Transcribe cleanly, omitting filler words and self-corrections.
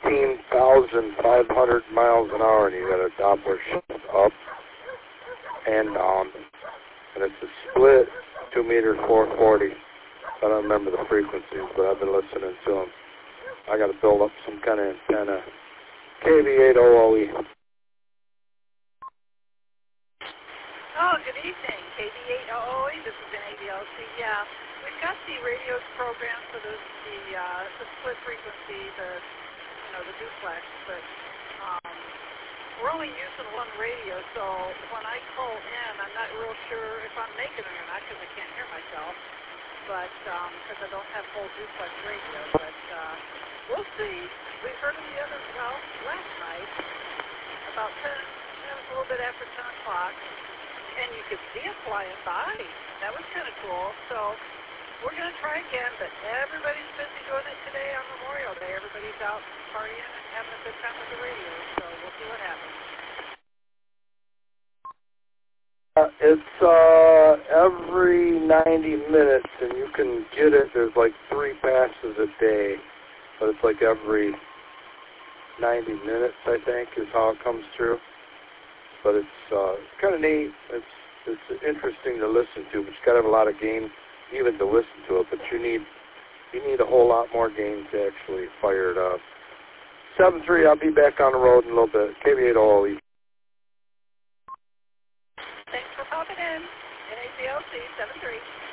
18,500 miles an hour, and you got a Doppler shift up and down, and it's a split 2 meter 440. I don't remember the frequencies, but I've been listening to them. I got to build up some kind of antenna. KV8OOE. Oh, good evening. KV8OOE. This is an ABLC. Yeah, we've got the radio program for the split frequency, the duplex, but we're only using one radio, so when I call in, I'm not real sure if I'm making it or not because I can't hear myself, but because I don't have full duplex radio, but we'll see. We heard them last night, about 10, it was a little bit after 10 o'clock, and you could see it flying by. That was kind of cool, so we're going to try again, but everybody's busy doing it today on Memorial Day. Everybody's out partying and having a good time with the radio, so we'll see what happens. It's every 90 minutes, and you can get it. There's like 3 passes a day, but it's like every 90 minutes, I think, is how it comes through. But it's kind of neat. It's interesting to listen to, but you got to have a lot of gain even to listen to it. But you need a whole lot more gain to actually fire it up. 7-3, I'll be back on the road in a little bit. KV8OOE. Thanks for popping in. NACLC 7-3.